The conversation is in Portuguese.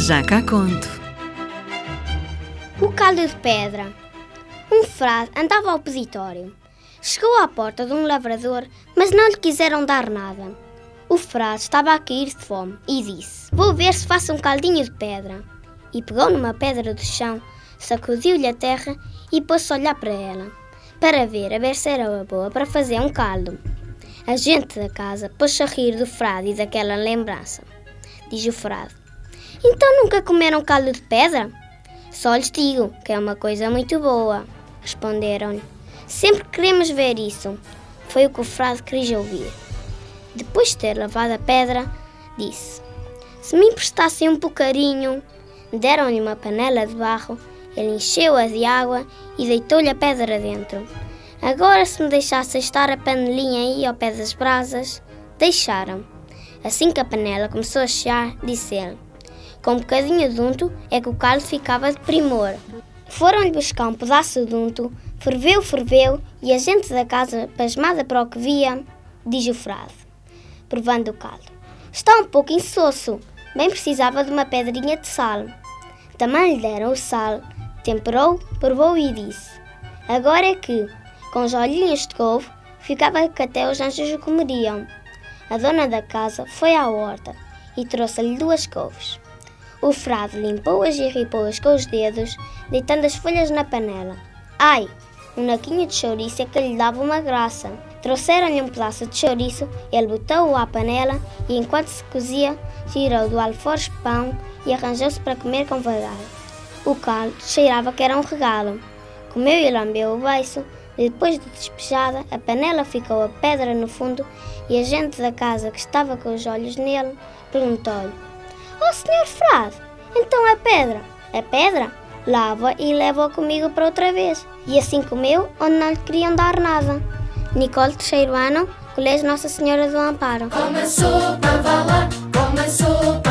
Já cá conto. O caldo de pedra. Um frade andava ao peditório. Chegou à porta de um lavrador, mas não lhe quiseram dar nada. O frade estava a cair de fome e disse: "Vou ver se faço um caldinho de pedra." E pegou numa pedra do chão, sacudiu-lhe a terra e pôs-se a olhar para ela, para ver se era boa para fazer um caldo. A gente da casa pôs-se a rir do frade e daquela lembrança. Diz o frade: "Então nunca comeram caldo de pedra?" "Só lhes digo que é uma coisa muito boa." Responderam-lhe: "Sempre queremos ver isso." Foi o que o frade quis ouvir. Depois de ter lavado a pedra, disse: "Se me emprestassem um bocadinho." Deram-lhe uma panela de barro, ele encheu-a de água e deitou-lhe a pedra dentro. "Agora, se me deixassem estar a panelinha aí ao pé das brasas." Deixaram. Assim que a panela começou a chiar, disse ele: "Com um bocadinho de unto é que o caldo ficava de primor." Foram-lhe buscar um pedaço de unto, ferveu, e a gente da casa, pasmada para o que via, diz o frade, provando o caldo: "Está um pouco insosso, bem precisava de uma pedrinha de sal." Também lhe deram o sal, temperou, provou e disse: "Agora é que, com os olhinhos de couve, ficava que até os anjos o comeriam." A dona da casa foi à horta e trouxe-lhe 2 couves. O frade limpou-as e ripou-as com os dedos, deitando as folhas na panela. Ai, um naquinho de chouriço é que lhe dava uma graça. Trouxeram-lhe um pedaço de chouriço, ele botou-o à panela e, enquanto se cozia, tirou do alforje pão e arranjou-se para comer com vagar. O caldo cheirava que era um regalo. Comeu e lambeu o beiço. Depois de despejada, a panela ficou a pedra no fundo e a gente da casa, que estava com os olhos nele, perguntou-lhe: "Oh, senhor frade, então a pedra?" "A pedra? Lava e leva-a comigo para outra vez." E assim comeu, onde não lhe queriam dar nada. Nicole, 3º ano, Colégio Nossa Senhora do Amparo. Come a sopa, vá lá, come a sopa.